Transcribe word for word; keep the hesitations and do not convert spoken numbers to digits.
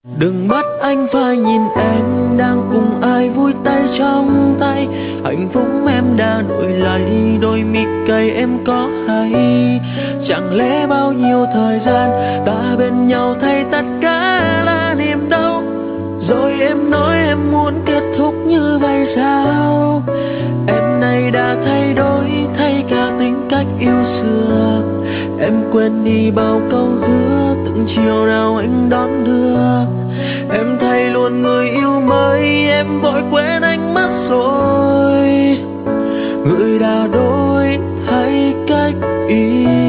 Đừng bắt anh phải nhìn em đang cùng ai vui tay trong tay. Hạnh phúc em đã đổi lấy đôi mi cay em có hay. Chẳng lẽ bao nhiêu thời gian ta bên nhau thay tất cả là niềm đau. Rồi em nói em muốn kết thúc như vậy sao? Em nay đã thay đổi, thay cả tính cách yêu xưa. Em quên đi bao câu hứa từng chiều nào anh đón đưa. Em thay luôn người yêu mới, em vội quên anh mất rồi. Người đã đổi thay cách yêu.